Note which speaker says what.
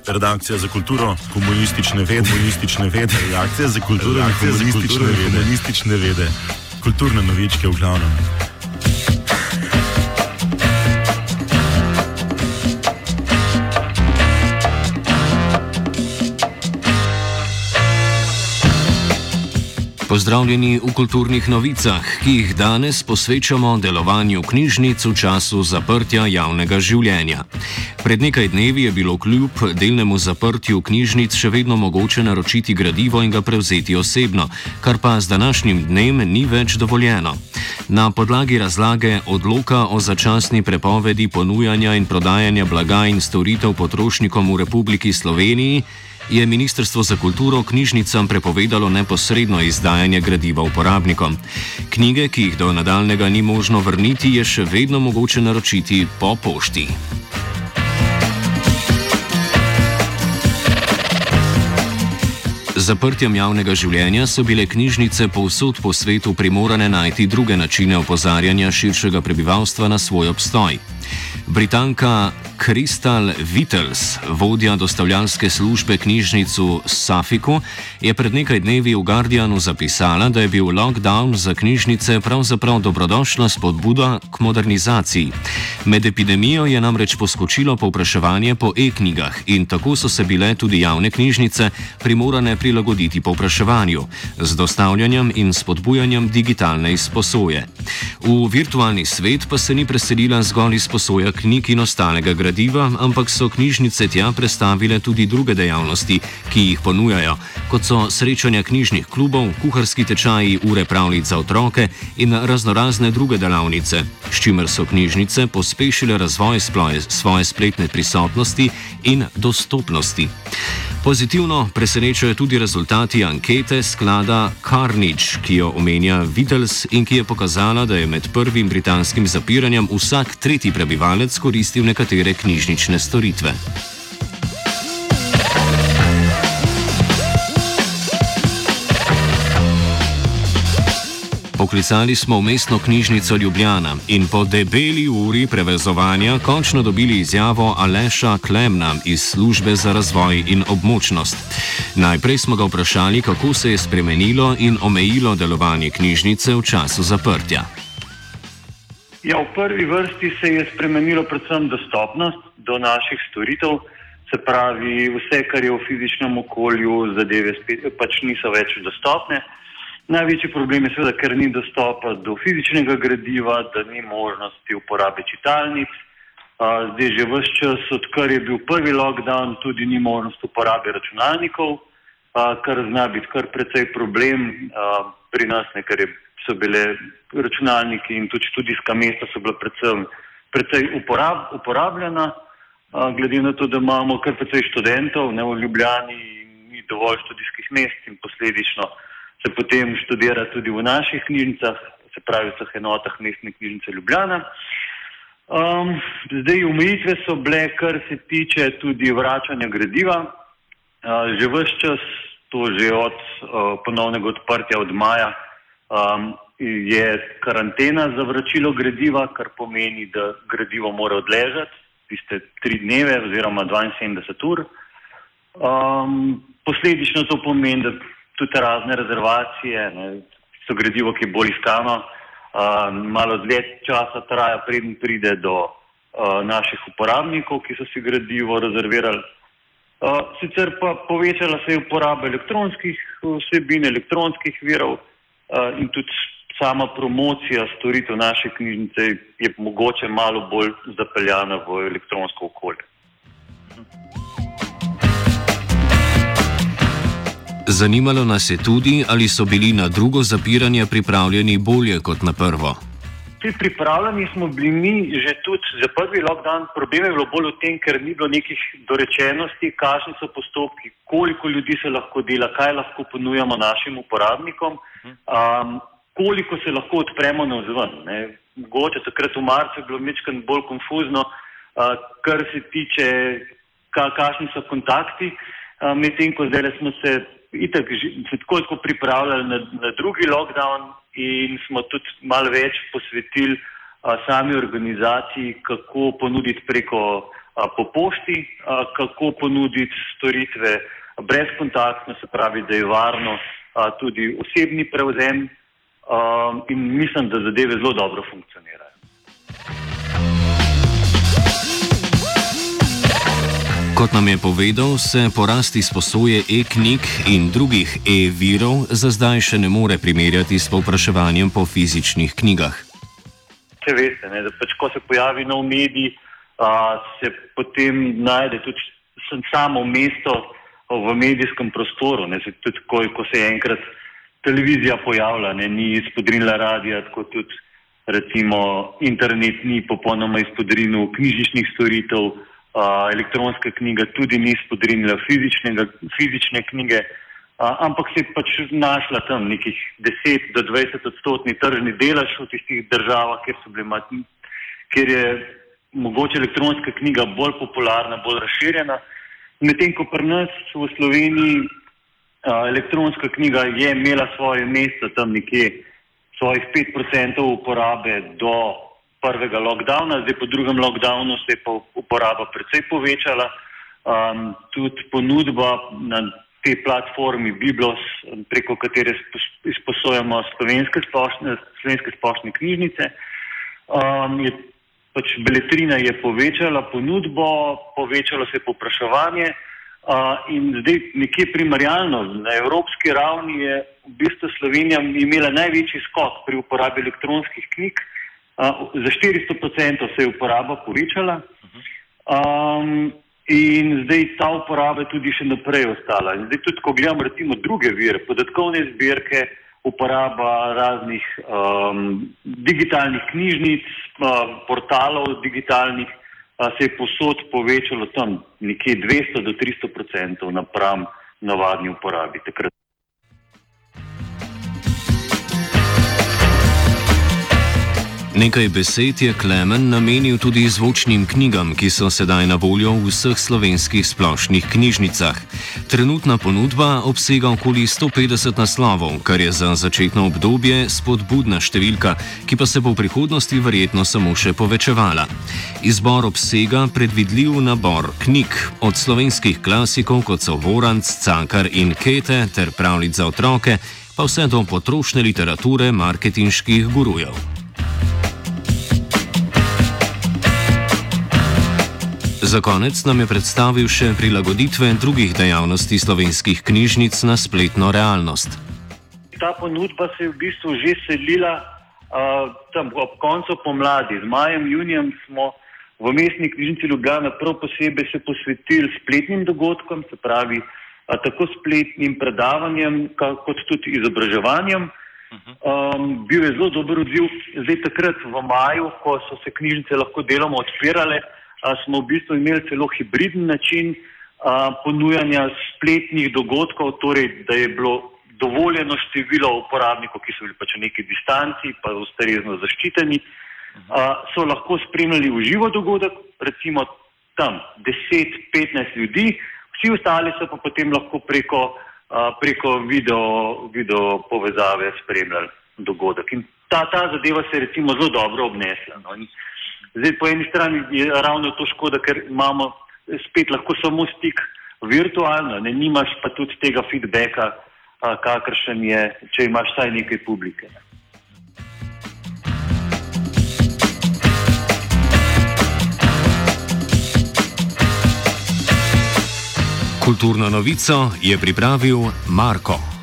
Speaker 1: Redakcija za kulturo, komunistične vede. Redakcija za kulturo in komunistične vede. Kulturne novičke v glavnem.
Speaker 2: Pozdravljeni v kulturnih novicah, ki jih danes posvečamo delovanju knjižnic v času zaprtja javnega življenja. Pred nekaj dnevi je bilo kljub delnemu zaprtju knjižnic še vedno mogoče naročiti gradivo in ga prevzeti osebno, kar pa z današnjim dnem ni več dovoljeno. Na podlagi razlage odloka o začasni prepovedi ponujanja in prodajanja blaga in storitev potrošnikom v Republiki Sloveniji je Ministrstvo za kulturo knjižnicam prepovedalo neposredno izdajanje gradiva uporabnikom. Knjige, ki jih do nadaljnjega ni možno vrniti, je še vedno mogoče naročiti po pošti. Z zaprtjem javnega življenja so bile knjižnice povsod po svetu primorane najti druge načine opozarjanja širšega prebivalstva na svoj obstoj. Britanka Crystal Vittles, vodja dostavljalske službe knjižnic v Suffolku, je pred nekaj dnevi v Guardianu zapisala, da je bil lockdown za knjižnice pravzaprav dobrodošla spodbuda k modernizaciji. Med epidemijo je namreč poskočilo povpraševanje po e-knjigah in tako so se bile tudi javne knjižnice primorane prilagoditi povpraševanju z dostavljanjem in spodbujanjem digitalne izposoje. V virtualni svet pa se ni preselila zgolj izposoja knjig in ostalega gradiva, ampak so knjižnice tja prestavile tudi druge dejavnosti, ki jih ponujajo, kot so srečanja knjižnih klubov, kuharski tečaji, ure pravljic za otroke in raznorazne druge delavnice, s čimer so knjižnice pospešile razvoj svoje spletne prisotnosti in dostopnosti. Pozitivno presenečajo tudi rezultati ankete sklada Carnegie, ki jo omenja Vittles in ki je pokazala, da je med prvim britanskim zapiranjem vsak tretji prebivalec koristil nekatere knjižnične storitve. Poklicali smo v mestno knjižnico Ljubljana in po debeli uri prevezovanja končno dobili izjavo Aleša Klemna iz službe za razvoj in območnost. Najprej smo ga vprašali, kako se je spremenilo in omejilo delovanje knjižnice v času zaprtja.
Speaker 3: Ja, v prvi vrsti se je spremenilo predvsem dostopnost do naših storitev, se pravi vse, kar je v fizičnem okolju, zadeve pač niso več dostopne. Največji problem je seveda, ker ni dostopa do fizičnega gradiva, da ni možnosti uporabe čitalnic. Zdaj že ves čas, odkar je bil prvi lockdown, tudi ni možnost uporabe računalnikov, kar zna biti kar precej problem pri nas, ker so bile računalniki in tudi študijska mesta so bila precej uporabljena, glede na to, da imamo kar precej študentov, v Ljubljani ni dovolj študijskih mest in posledično se potem študira tudi v naših knjižnicah, se pravi v vseh enotah mestne knjižnice Ljubljana. Zdaj omejitve so bile, kar se tiče tudi vračanja gradiva. Že ves čas, to že od ponovnega odprtja od maja, je karantena za vračilo gradiva, kar pomeni, da gradivo mora odležati tiste 3 dneve oziroma 72 ur. Posledično to pomeni, da tudi razne rezervacije, so gradivo, ki je bolj iskano, malo dlje časa traja, preden pride do naših uporabnikov, ki so si gradivo rezervirali. Sicer pa povečala se je uporaba elektronskih vsebin, elektronskih virov in tudi sama promocija storitev naše knjižnice je mogoče malo bolj zapeljana v elektronsko okolje.
Speaker 2: Zanimalo nas je tudi, ali so bili na drugo zapiranje pripravljeni bolje kot na prvo.
Speaker 3: Pripravljeni smo bili mi že tudi za prvi lockdown. Problem je bilo bolj v tem, ker ni bilo nekih dorečenosti, kakšni so postopki, koliko ljudi se lahko dela, kaj lahko ponujamo našim uporabnikom, koliko se lahko odpremo navzven. Mogoče takrat v marcu je bilo majčkeno bolj konfuzno, kar se tiče, kakšni so kontakti, medtem ko zdaj smo se tako pripravljali na drugi lockdown in smo tudi malo več posvetili sami organizaciji, kako ponuditi preko po pošti, kako ponuditi storitve brezkontaktno, se pravi, da je varno tudi osebni prevzem in mislim, da zadeve zelo dobro funkcionirajo.
Speaker 2: Kot nam je povedal, se porast izposoje e-knjig in drugih e-virov za zdaj še ne more primerjati s povpraševanjem po fizičnih knjigah.
Speaker 3: Če veste, da pač, ko se pojavi nov medij, se potem najde tudi samo mesto v medijskem prostoru. Tudi ko se je enkrat televizija pojavila, ni izpodrinila radija, tako tudi recimo internet ni popolnoma izpodrinil knjižničnih storitev, elektronska knjiga tudi ni izpodrinila fizične knjige, ampak se je pač našla tam nekih 10 do 20% tržni delež v tistih državah, kjer je mogoče elektronska knjiga bolj popularna, bolj razširjena. Medtem ko pri nas v Sloveniji elektronska knjiga je imela svoje mesto tam nekje svojih 5% uporabe do prvega lockdowna, zdaj po drugem lockdownu se je pa uporaba precej povečala. Tudi ponudba na tej platformi Biblos, preko katere izposojamo slovenske splošne knjižnice, pač beletrina je povečala ponudbo, povečalo se je povpraševanje in zdaj nekje primerjalno na evropski ravni je v bistvu Slovenija imela največji skok pri uporabi elektronskih knjig. Za 400% se je uporaba povečala in zdaj ta uporaba je tudi še naprej ostala. In zdaj tudi, ko gledam recimo druge vire, podatkovne zbirke, uporaba raznih digitalnih knjižnic, portalov digitalnih, se je posod povečalo tam nekje 200 do 300% napram navadni uporabi takrat.
Speaker 2: Nekaj besed je Klemen namenil tudi zvočnim knjigam, ki so sedaj na voljo v vseh slovenskih splošnih knjižnicah. Trenutna ponudba obsega okoli 150 naslovov, kar je za začetno obdobje spodbudna številka, ki pa se bo v prihodnosti verjetno samo še povečevala. Izbor obsega predvidljiv nabor knjig, od slovenskih klasikov, kot so Voranc, Cankar in Kete, ter pravljic za otroke, pa vse do potrošne literature marketinških gurujev. Za konec nam je predstavil še prilagoditve drugih dejavnosti slovenskih knjižnic na spletno realnost.
Speaker 3: Ta ponudba se je v bistvu že selila tam ob koncu pomladi. Z majem, junijem smo v Mestni knjižnici Ljubljana prav posebej se posvetili spletnim dogodkom, se pravi tako spletnim predavanjem, kot tudi izobraževanjem. Bil je zelo dober odziv. Zdaj takrat v maju, ko so se knjižnice lahko deloma odpirale, smo v bistvu imeli celo hibriden način ponujanja spletnih dogodkov, torej da je bilo dovoljeno število uporabnikov, ki so bili pač v neki distanci, pa ustrezno zaščiteni, so lahko spremljali v živo dogodek, recimo tam 10-15 ljudi, vsi ostali so pa potem lahko preko video povezave spremljali dogodek. In ta zadeva se je recimo zelo dobro obnesla. Zdaj, po eni strani je ravno to škoda, ker imamo spet lahko samo stik virtualno, nimaš pa tudi tega feedbacka, kakršen je, če imaš vsaj nekaj publike.
Speaker 2: Kulturno novico je pripravil Marko.